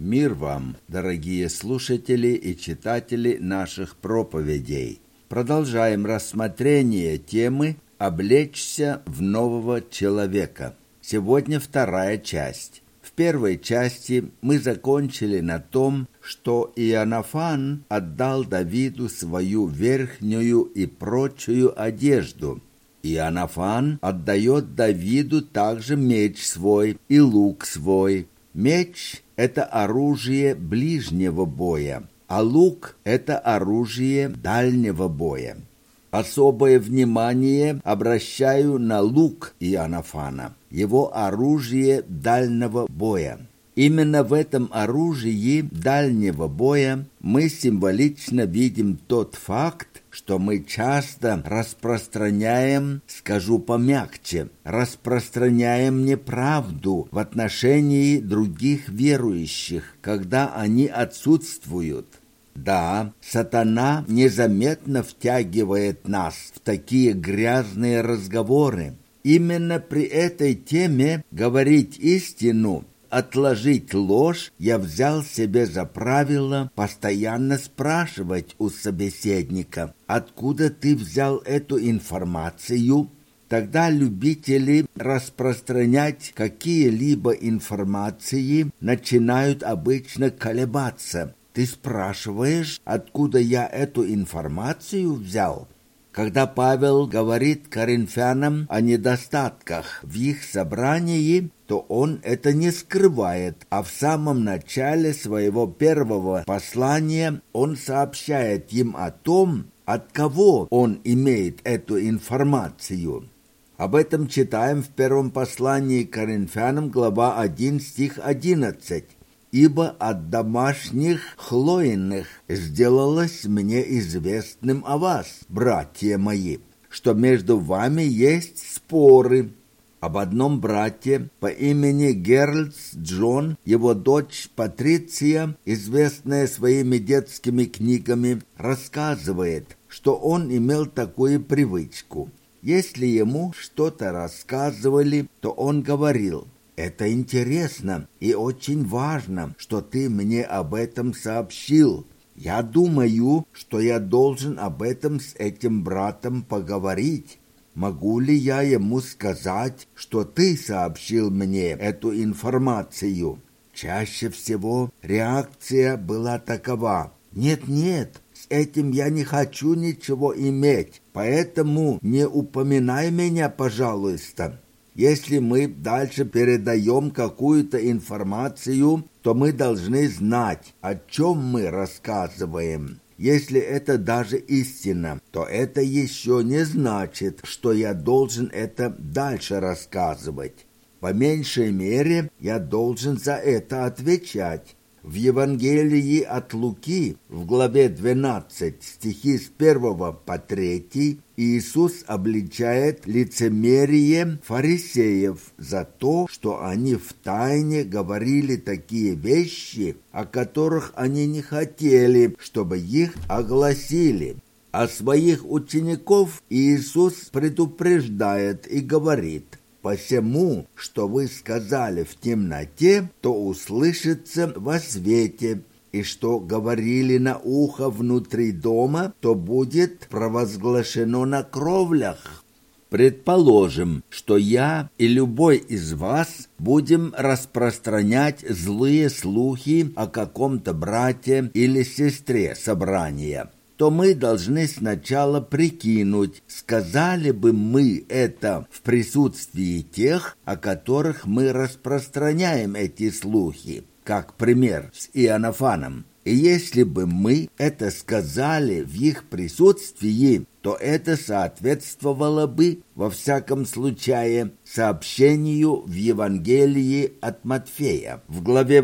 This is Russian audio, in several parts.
Мир вам, дорогие слушатели и читатели наших проповедей. Продолжаем рассмотрение темы «Облечься в нового человека». Сегодня вторая часть. В первой части мы закончили на том, что Иоаннафан отдал Давиду свою верхнюю и прочую одежду. Иоаннафан отдает Давиду также меч свой и лук свой. Меч – это оружие ближнего боя, а лук – это оружие дальнего боя. Особое внимание обращаю на лук Иоаннафана, его оружие дальнего боя. Именно в этом оружии дальнего боя мы символично видим тот факт, что мы часто распространяем, скажу помягче, распространяем неправду в отношении других верующих, когда они отсутствуют. Да, сатана незаметно втягивает нас в такие грязные разговоры. Именно при этой теме говорить истину, отложить ложь, я взял себе за правило постоянно спрашивать у собеседника, откуда ты взял эту информацию. Тогда любители распространять какие-либо информации начинают обычно колебаться. Ты спрашиваешь, откуда я эту информацию взял? Когда Павел говорит коринфянам о недостатках в их собрании, то он это не скрывает, а в самом начале своего первого послания он сообщает им о том, от кого он имеет эту информацию. Об этом читаем в первом послании к коринфянам, глава 1, стих 11. «Ибо от домашних хлоиных сделалось мне известным о вас, братья мои, что между вами есть споры». Об одном брате по имени Герлц Джон, его дочь Патриция, известная своими детскими книгами, рассказывает, что он имел такую привычку. Если ему что-то рассказывали, то он говорил: «Это интересно и очень важно, что ты мне об этом сообщил. Я думаю, что я должен об этом с этим братом поговорить. Могу ли я ему сказать, что ты сообщил мне эту информацию?» Чаще всего реакция была такова: «Нет, с этим я не хочу ничего иметь, поэтому не упоминай меня, пожалуйста». Если мы дальше передаем какую-то информацию, то мы должны знать, о чем мы рассказываем. Если это даже истина, то это еще не значит, что я должен это дальше рассказывать. По меньшей мере, я должен за это отвечать. В Евангелии от Луки, в главе 12, стихи с 1 по 3, Иисус обличает лицемерие фарисеев за то, что они втайне говорили такие вещи, о которых они не хотели, чтобы их огласили. А своих учеников Иисус предупреждает и говорит: «Посему, что вы сказали в темноте, то услышится во свете, и что говорили на ухо внутри дома, то будет провозглашено на кровлях». Предположим, что я и любой из вас будем распространять злые слухи о каком-то брате или сестре собрания, то мы должны сначала прикинуть, сказали бы мы это в присутствии тех, о которых мы распространяем эти слухи, как пример с Иоаннафаном. И если бы мы это сказали в их присутствии, то это соответствовало бы, во всяком случае, сообщению в Евангелии от Матфея, в главе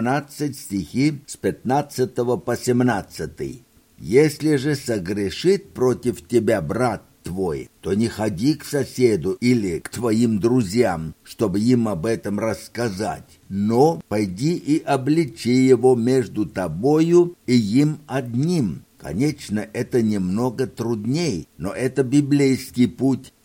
18 стихи с 15 по 17. «Если же согрешит против тебя брат твой, то не ходи к соседу или к твоим друзьям, чтобы им об этом рассказать, но пойди и обличи его между тобою и им одним». Конечно, это немного трудней, но это библейский путь.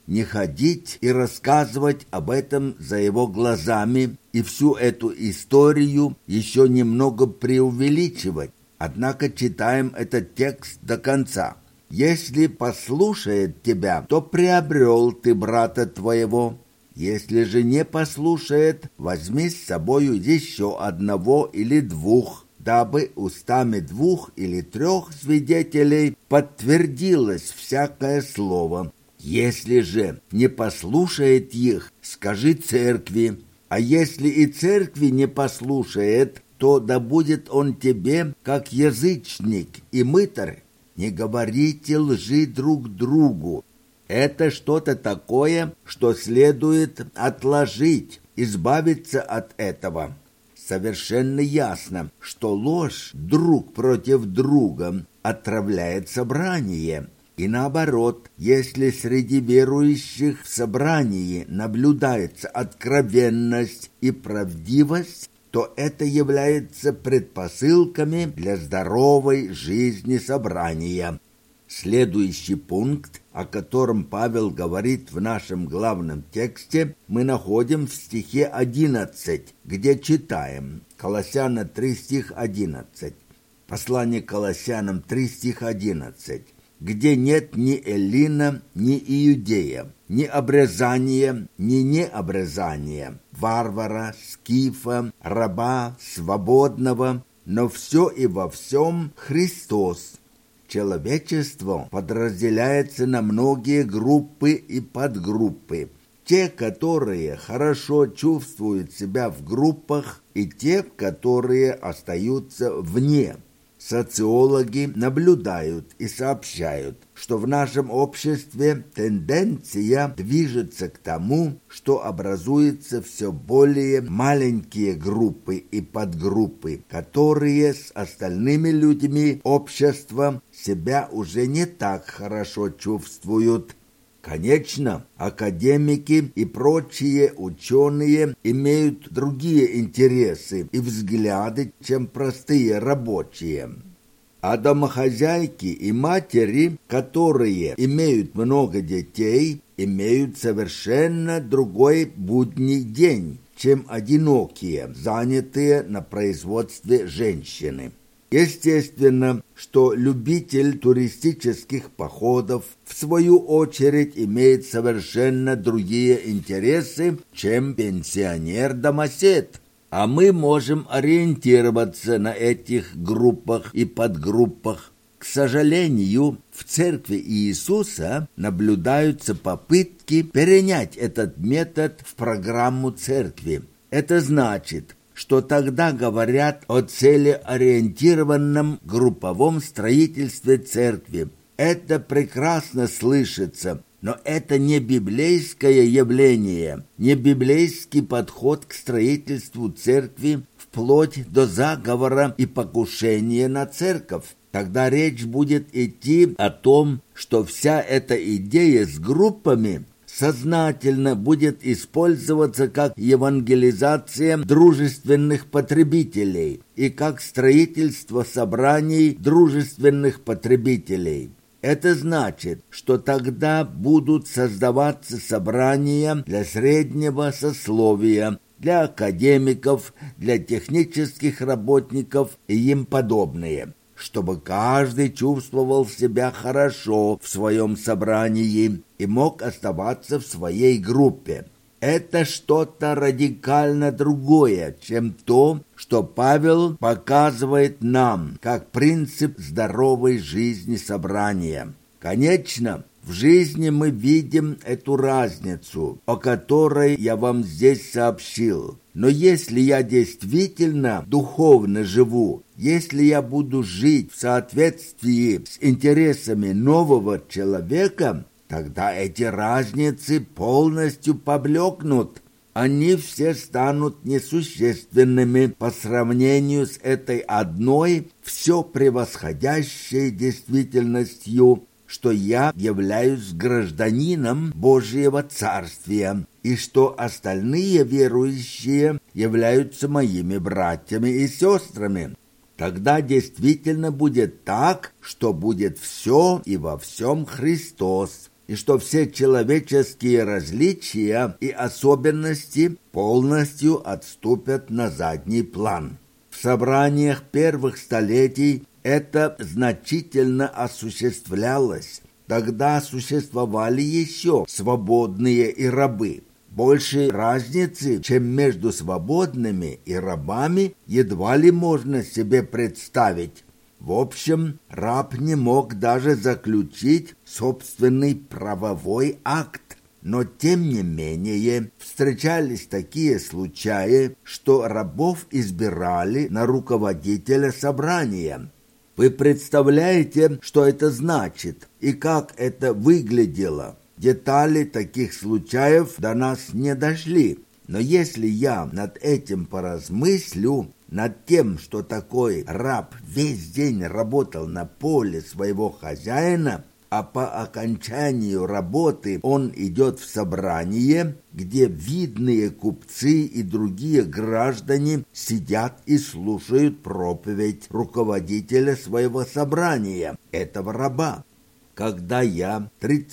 не ходить и рассказывать об этом за его глазами и всю эту историю еще немного преувеличивать. Однако читаем этот текст до конца. «Если послушает тебя, то приобрел ты брата твоего. Если же не послушает, возьми с собою еще одного или двух, дабы устами 2 или 3 свидетелей подтвердилось всякое слово. Если же не послушает их, скажи церкви, а если и церкви не послушает, то да будет он тебе, как язычник и мытарь. Не говорите лжи друг другу. Это что-то такое, что следует отложить, избавиться от этого. Совершенно ясно, что ложь друг против друга отравляет собрание. И наоборот, если среди верующих в собрании наблюдается откровенность и правдивость, то это является предпосылками для здоровой жизни собрания. Следующий пункт, о котором Павел говорит в нашем главном тексте, мы находим в стихе 11, где читаем. Колоссянам 3, стих 11. Послание к Колоссянам 3, стих 11. «Где нет ни эллина, ни иудея, ни обрезания, ни необрезания, варвара, скифа, раба, свободного, но все и во всем Христос». Человечество подразделяется на многие группы и подгруппы. Те, которые хорошо чувствуют себя в группах, и те, которые остаются вне. Социологи наблюдают и сообщают, что в нашем обществе тенденция движется к тому, что образуются все более маленькие группы и подгруппы, которые с остальными людьми общества себя уже не так хорошо чувствуют. Конечно, академики и прочие ученые имеют другие интересы и взгляды, чем простые рабочие. А домохозяйки и матери, которые имеют много детей, имеют совершенно другой будний день, чем одинокие, занятые на производстве женщины. Естественно, что любитель туристических походов в свою очередь имеет совершенно другие интересы, чем пенсионер-домосед. А мы можем ориентироваться на этих группах и подгруппах. К сожалению, в церкви Иисуса наблюдаются попытки перенять этот метод в программу церкви. Это значит, что тогда говорят о целеориентированном групповом строительстве церкви. Это прекрасно слышится, но это не библейское явление, не библейский подход к строительству церкви вплоть до заговора и покушения на церковь. Тогда речь будет идти о том, что вся эта идея с группами сознательно будет использоваться как евангелизация дружественных потребителей и как строительство собраний дружественных потребителей. Это значит, что тогда будут создаваться собрания для среднего сословия, для академиков, для технических работников и им подобные, чтобы каждый чувствовал себя хорошо в своем собрании и мог оставаться в своей группе. Это что-то радикально другое, чем то, что Павел показывает нам как принцип здоровой жизни собрания. Конечно, в жизни мы видим эту разницу, о которой я вам здесь сообщил. Но если я действительно духовно живу, если я буду жить в соответствии с интересами нового человека, тогда эти разницы полностью поблекнут. Они все станут несущественными по сравнению с этой одной, все превосходящей действительностью, что я являюсь гражданином Божьего Царствия, и что остальные верующие являются моими братьями и сестрами. Тогда действительно будет так, что будет все и во всем Христос. и что все человеческие различия и особенности полностью отступят на задний план. В собраниях первых столетий это значительно осуществлялось. Тогда существовали еще свободные и рабы. Большей разницы, чем между свободными и рабами, едва ли можно себе представить. В общем, раб не мог даже заключить собственный правовой акт. Но, тем не менее, встречались такие случаи, что рабов избирали на руководителя собрания. Вы представляете, что это значит и как это выглядело? Детали таких случаев до нас не дошли. Но если я над этим поразмыслю, над тем, что такой раб весь день работал на поле своего хозяина, а по окончанию работы он идет в собрание, где видные купцы и другие граждане сидят и слушают проповедь руководителя своего собрания, этого раба. Когда я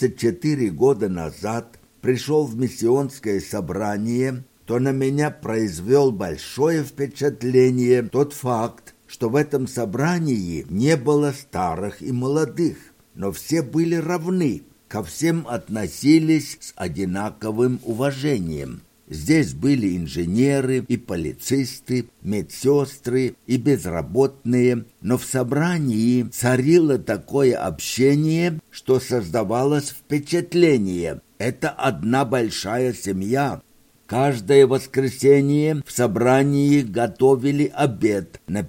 34 года назад пришел в миссионское собрание, то на меня произвел большое впечатление тот факт, что в этом собрании не было старых и молодых, но все были равны, ко всем относились с одинаковым уважением. Здесь были инженеры и полицисты, медсестры и безработные, но в собрании царило такое общение, что создавалось впечатление – это одна большая семья. Каждое воскресенье в собрании готовили обед на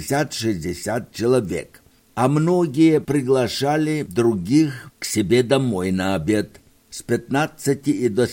50-60 человек, а многие приглашали других к себе домой на обед. С 15 и до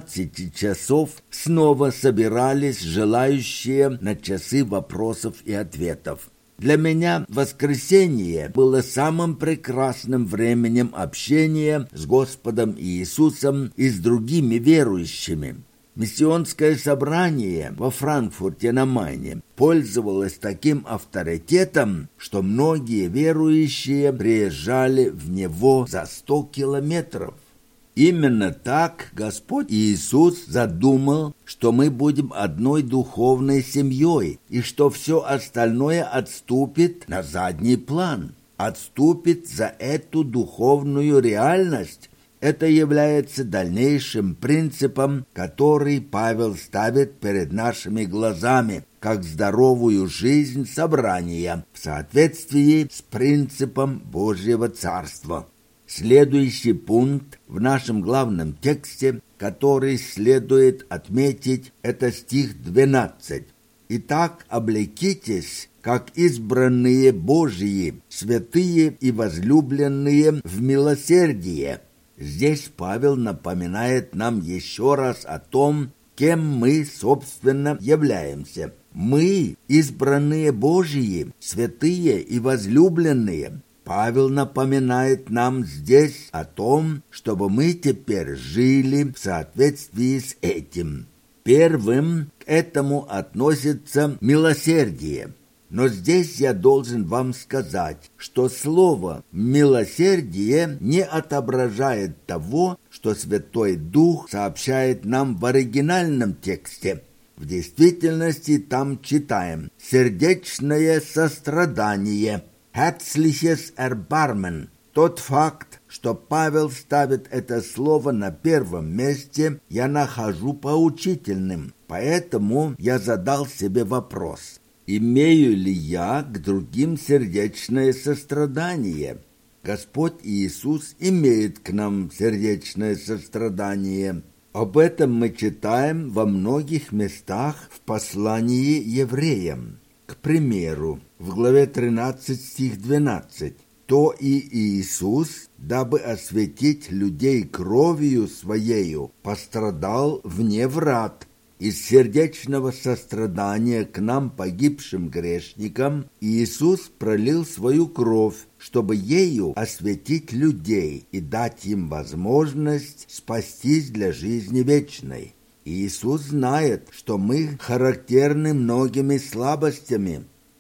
17 часов снова собирались желающие на часы вопросов и ответов. Для меня воскресенье было самым прекрасным временем общения с Господом Иисусом и с другими верующими. Миссионское собрание во Франкфурте на Майне пользовалось таким авторитетом, что многие верующие приезжали в него за 100 километров. Именно так Господь Иисус задумал, что мы будем одной духовной семьей и что все остальное отступит на задний план, отступит за эту духовную реальность. Это является дальнейшим принципом, который Павел ставит перед нашими глазами, как здоровую жизнь собрания в соответствии с принципом Божьего Царства. Следующий пункт в нашем главном тексте, который следует отметить, это стих 12. «Итак, облекитесь, как избранные Божьи, святые и возлюбленные в милосердие». Здесь Павел напоминает нам еще раз о том, кем мы, собственно, являемся. Мы избранные Божьи, святые и возлюбленные. Павел напоминает нам здесь о том, чтобы мы теперь жили в соответствии с этим. Первым к этому относится милосердие. Но здесь я должен вам сказать, что слово «милосердие» не отображает того, что Святой Дух сообщает нам в оригинальном тексте. В действительности там читаем «сердечное сострадание», «herzliches Erbarmen». Тот факт, что Павел ставит это слово на первом месте, я нахожу поучительным. Поэтому я задал себе вопрос: имею ли я к другим сердечное сострадание? Господь Иисус имеет к нам сердечное сострадание. Об этом мы читаем во многих местах в послании евреям. К примеру, в главе 13, стих 12. «То и Иисус, дабы осветить людей кровью Своею, пострадал вне врат». Из сердечного сострадания к нам, погибшим грешникам, Иисус пролил свою кровь, чтобы ею осветить людей и дать им возможность спастись для жизни вечной. Иисус знает, что мы характерны многими слабостями.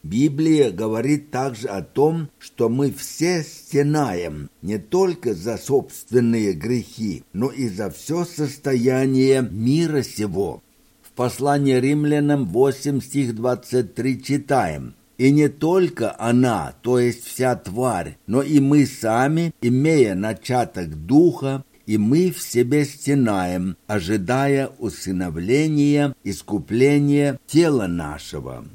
Библия говорит также о том, что мы все стенаем не только за собственные грехи, но и за все состояние мира сего. В послании Римлянам 8, стих 23 читаем: «И не только она, то есть вся тварь, но и мы сами, имея начаток духа, и мы в себе стенаем, ожидая усыновления, искупления тела нашего».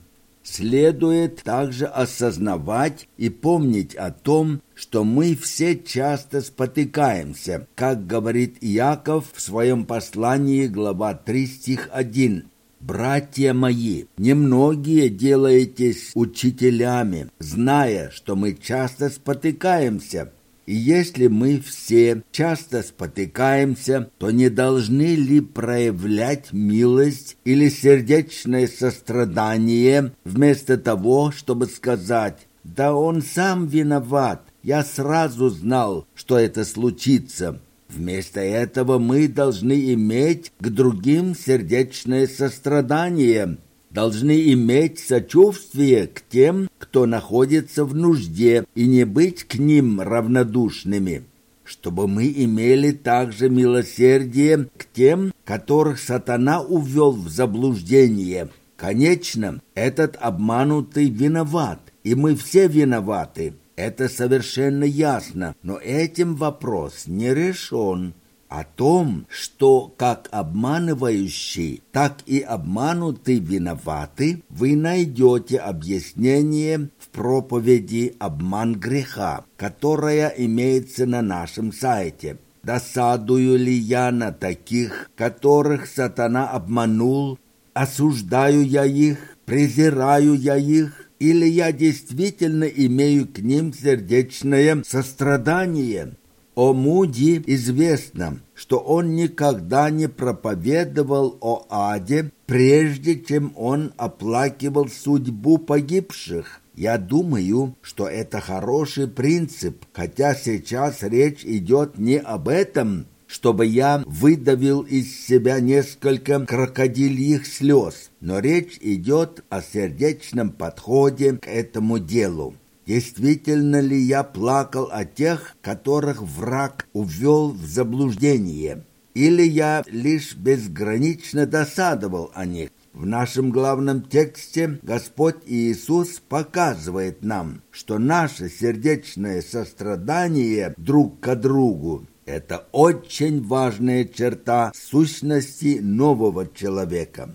Следует также осознавать и помнить о том, что мы все часто спотыкаемся, как говорит Иаков в своем послании, глава 3, стих 1. «Братья мои, немногие делаетесь учителями, зная, что мы часто спотыкаемся. И если мы все часто спотыкаемся, то не должны ли проявлять милость или сердечное сострадание, вместо того, чтобы сказать: «Да он сам виноват, я сразу знал, что это случится». Вместо этого мы должны иметь к другим сердечное сострадание, должны иметь сочувствие к тем, кто находится в нужде, и не быть к ним равнодушными, чтобы мы имели также милосердие к тем, которых сатана увел в заблуждение. Конечно, этот обманутый виноват, и мы все виноваты. Это совершенно ясно, но этим вопрос не решен. О том, что как обманывающий, так и обманутый виноваты, вы найдете объяснение в проповеди «Обман греха», которая имеется на нашем сайте. Досадую ли я на таких, которых сатана обманул? Осуждаю я их? Презираю я их? Или я действительно имею к ним сердечное сострадание? О Муди известно, что он никогда не проповедовал о аде, прежде чем он оплакивал судьбу погибших. Я думаю, что это хороший принцип, хотя сейчас речь идет не об этом, чтобы я выдавил из себя несколько крокодильих слез, но речь идет о сердечном подходе к этому делу. Действительно ли я плакал о тех, которых враг увел в заблуждение? Или я лишь безгранично досадовал о них? В нашем главном тексте Господь Иисус показывает нам, что наше сердечное сострадание друг к другу – это очень важная черта сущности нового человека.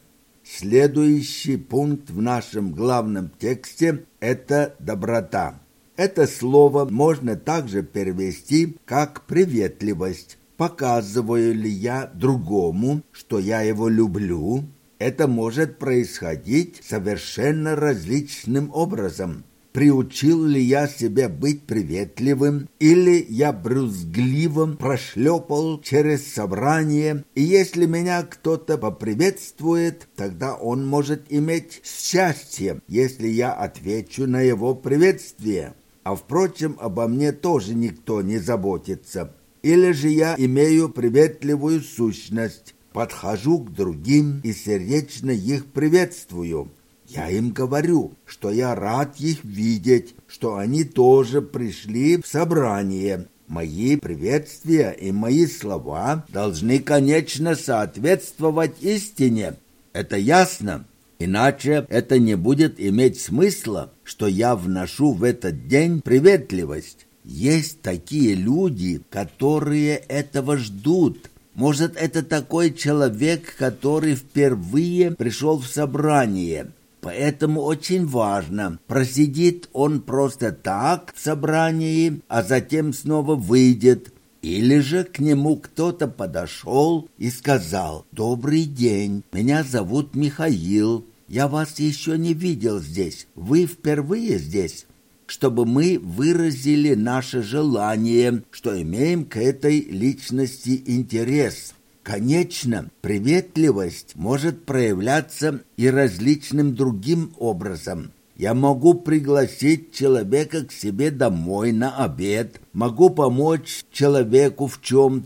Следующий пункт в нашем главном тексте – это доброта. Это слово можно также перевести как приветливость. Показываю ли я другому, что я его люблю? Это может происходить совершенно различным образом. Приучил ли я себя быть приветливым, или я брюзгливым прошлепал через собрание, и если меня кто-то поприветствует, тогда он может иметь счастье, если я отвечу на его приветствие. А впрочем, обо мне тоже никто не заботится. Или же я имею приветливую сущность, подхожу к другим и сердечно их приветствую. Я им говорю, что я рад их видеть, что они тоже пришли в собрание. Мои приветствия и мои слова должны, конечно, соответствовать истине. Это ясно? Иначе это не будет иметь смысла, что я вношу в этот день приветливость. Есть такие люди, которые этого ждут. Может, это такой человек, который впервые пришел в собрание. Поэтому очень важно, просидит он просто так в собрании, а затем снова выйдет. Или же к нему кто-то подошел и сказал: «Добрый день, меня зовут Михаил, я вас еще не видел здесь, вы впервые здесь», чтобы мы выразили наше желание, что имеем к этой личности интерес. Конечно, приветливость может проявляться и различным другим образом. Я могу пригласить человека к себе домой на обед, могу помочь человеку в чем-то,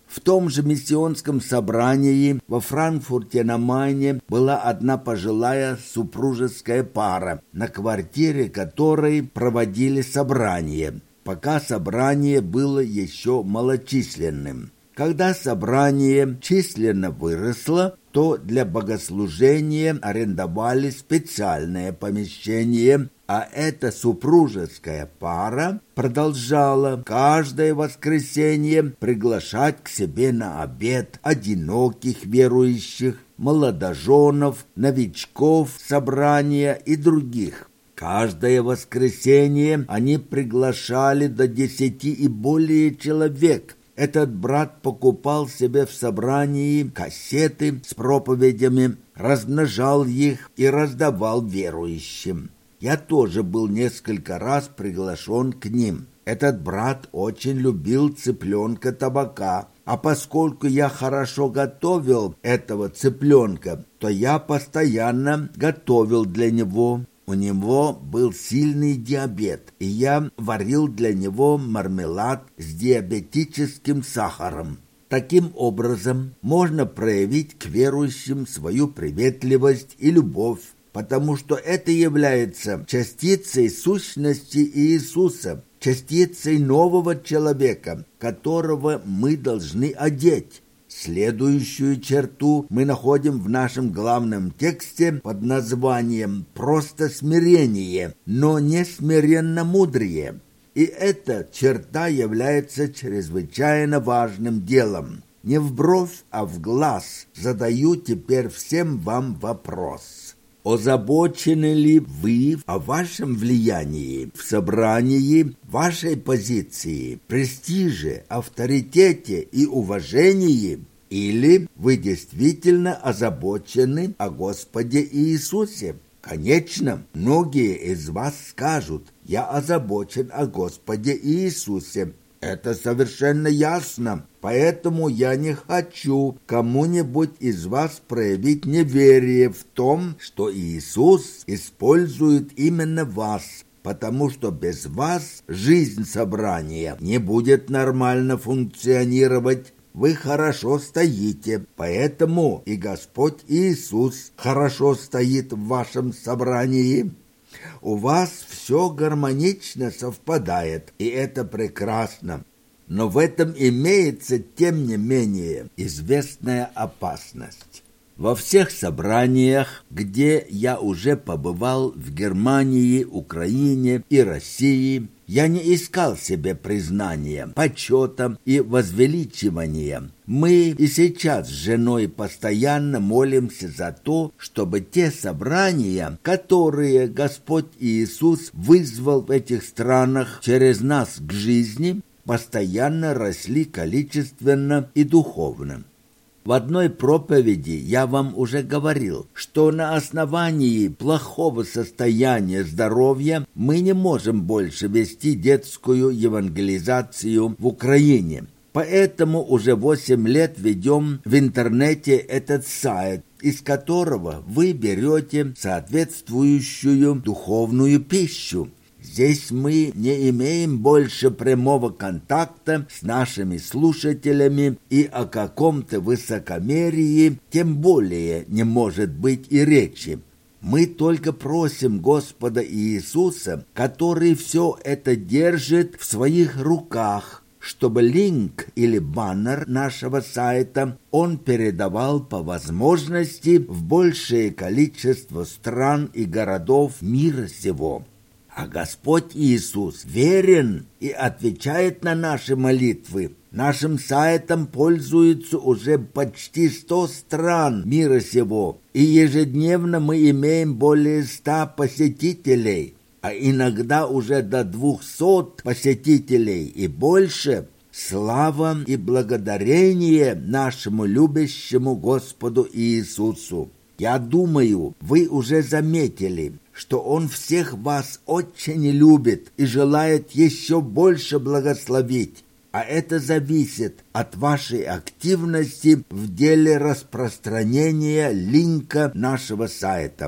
В том же миссионском собрании во Франкфурте на Майне была одна пожилая супружеская пара, на квартире которой проводили собрание, пока собрание было еще малочисленным. Когда собрание численно выросло, то для богослужения арендовали специальное помещение, а эта супружеская пара продолжала каждое воскресенье приглашать к себе на обед одиноких верующих, молодоженов, новичков собрания и других. Каждое воскресенье они приглашали до 10 и более человек. Этот брат покупал себе в собрании кассеты с проповедями, размножал их и раздавал верующим. Я тоже был несколько раз приглашен к ним. Этот брат очень любил цыпленка табака, а поскольку я хорошо готовил этого цыпленка, то я постоянно готовил для него. У него был сильный диабет, и я варил для него мармелад с диабетическим сахаром. Таким образом, можно проявить к верующим свою приветливость и любовь, потому что это является частицей сущности Иисуса, частицей нового человека, которого мы должны одеть. Следующую черту мы находим в нашем главном тексте под названием «Просто смирение, но не смиренно-мудрее». И эта черта является чрезвычайно важным делом. Не в бровь, а в глаз задаю теперь всем вам вопрос. Озабочены ли вы о вашем влиянии в собрании, вашей позиции, престиже, авторитете и уважении? Или вы действительно озабочены о Господе Иисусе? Конечно, многие из вас скажут: «Я озабочен о Господе Иисусе». Это совершенно ясно, поэтому я не хочу кому-нибудь из вас проявить неверие в том, что Иисус использует именно вас, потому что без вас жизнь собрания не будет нормально функционировать. Вы хорошо стоите, поэтому и Господь Иисус хорошо стоит в вашем собрании. У вас все гармонично совпадает, и это прекрасно. Но в этом имеется, тем не менее, известная опасность. Во всех собраниях, где я уже побывал в Германии, Украине и России, я не искал себе признания, почета и возвеличивания. Мы и сейчас с женой постоянно молимся за то, чтобы те собрания, которые Господь Иисус вызвал в этих странах через нас к жизни, постоянно росли количественно и духовно. В одной проповеди я вам уже говорил, что на основании плохого состояния здоровья мы не можем больше вести детскую евангелизацию в Украине. Поэтому уже 8 лет ведем в интернете этот сайт, из которого вы берете соответствующую духовную пищу. Здесь мы не имеем больше прямого контакта с нашими слушателями, и о каком-то высокомерии тем более не может быть и речи. Мы только просим Господа Иисуса, который все это держит в своих руках, чтобы линк или баннер нашего сайта он передавал по возможности в большее количество стран и городов мира сего. А Господь Иисус верен и отвечает на наши молитвы. Нашим сайтом пользуются уже почти 100 стран мира сего, и ежедневно мы имеем более 100 посетителей, а иногда уже до 200 посетителей и больше. Слава и благодарение нашему любящему Господу Иисусу. Я думаю, вы уже заметили, что Он всех вас очень любит и желает еще больше благословить, а это зависит от вашей активности в деле распространения линка нашего сайта.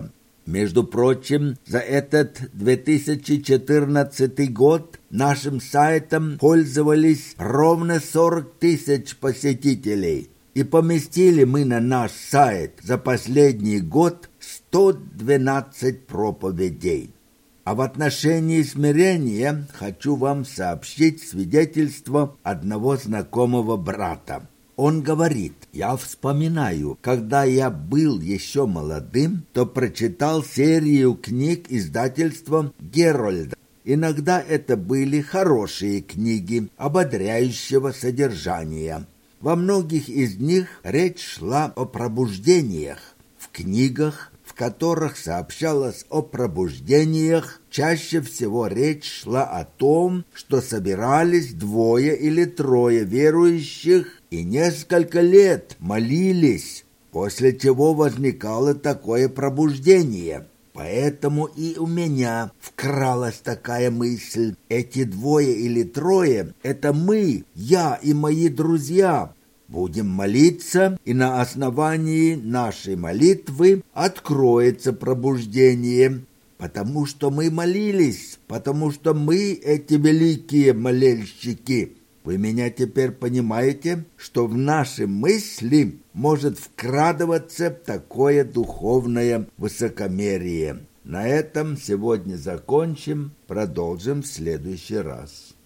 Между прочим, за этот 2014 год нашим сайтом пользовались ровно 40 тысяч посетителей. И поместили мы на наш сайт за последний год 112 проповедей. А в отношении смирения хочу вам сообщить свидетельство одного знакомого брата. Он говорит: «Я вспоминаю, когда я был еще молодым, то прочитал серию книг издательства Герольда. Иногда это были хорошие книги, ободряющего содержания. Во многих из них речь шла о пробуждениях. В книгах, в которых сообщалось о пробуждениях, чаще всего речь шла о том, что собирались 2 или 3 верующих и несколько лет молились, после чего возникало такое пробуждение. Поэтому и у меня вкралась такая мысль: эти 2 или 3 – это мы, я и мои друзья. Будем молиться, и на основании нашей молитвы откроется пробуждение, потому что мы молились, потому что мы эти великие молельщики». Вы меня теперь понимаете, что в наши мысли может вкрадываться такое духовное высокомерие. На этом сегодня закончим, продолжим в следующий раз.